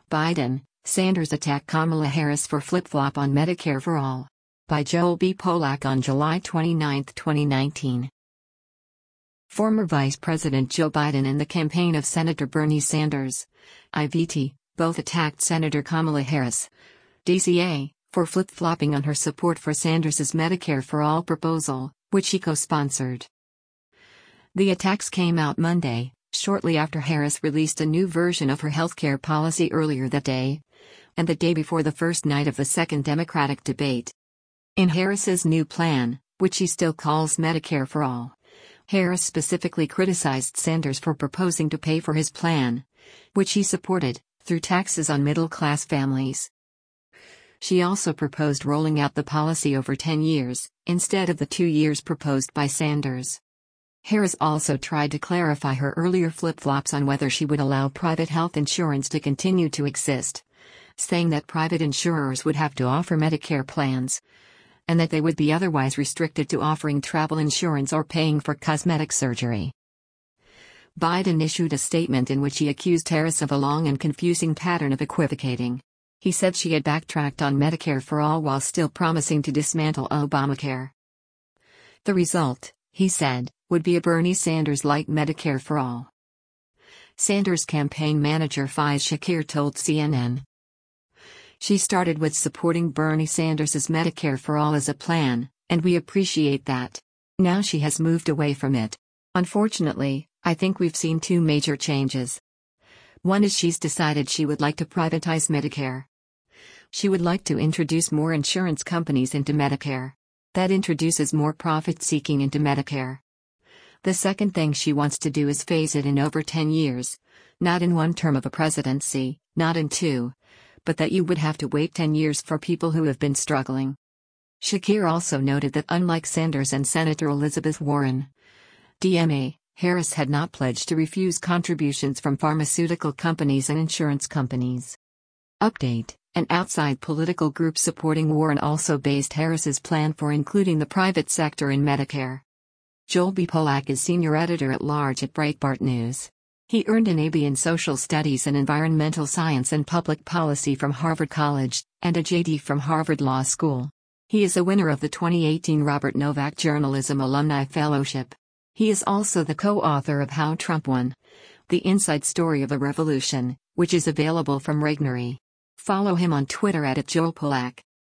Biden, Sanders attack Kamala Harris for flip-flop on Medicare for All. By Joel B. Polak on July 29, 2019. Former Vice President Joe Biden and the campaign of Senator Bernie Sanders, IVT, both attacked Senator Kamala Harris, DCA, for flip-flopping on her support for Sanders's Medicare for All proposal, which she co-sponsored. The attacks came out Monday, shortly after Harris released a new version of her healthcare policy earlier that day, and the day before the first night of the second Democratic debate. In Harris's new plan, which she still calls Medicare for All, Harris specifically criticized Sanders for proposing to pay for his plan, which he supported, through taxes on middle-class families. She also proposed rolling out the policy over 10 years, instead of the 2 years proposed by Sanders. Harris also tried to clarify her earlier flip-flops on whether she would allow private health insurance to continue to exist, saying that private insurers would have to offer Medicare plans, and that they would be otherwise restricted to offering travel insurance or paying for cosmetic surgery. Biden issued a statement in which he accused Harris of a long and confusing pattern of equivocating. He said she had backtracked on Medicare for All while still promising to dismantle Obamacare. The result, he said, would be a Bernie Sanders-like Medicare for All. Sanders' campaign manager Faiz Shakir told CNN. She started with supporting Bernie Sanders's Medicare for All as a plan, and we appreciate that. Now she has moved away from it. Unfortunately, I think we've seen two major changes. One is she's decided she would like to privatize Medicare. She would like to introduce more insurance companies into Medicare. That introduces more profit-seeking into Medicare. The second thing she wants to do is phase it in over 10 years, not in one term of a presidency, not in two, but that you would have to wait 10 years for people who have been struggling. Shakir also noted that unlike Sanders and Senator Elizabeth Warren, DMA, Harris had not pledged to refuse contributions from pharmaceutical companies and insurance companies. Update: an outside political group supporting Warren also based Harris's plan for including the private sector in Medicare. Joel B. Polak is senior editor-at-large at Breitbart News. He earned an AB in Social Studies and Environmental Science and Public Policy from Harvard College, and a JD from Harvard Law School. He is a winner of the 2018 Robert Novak Journalism Alumni Fellowship. He is also the co-author of How Trump Won: The Inside Story of the Revolution, which is available from Regnery. Follow him on Twitter @JoelPolak.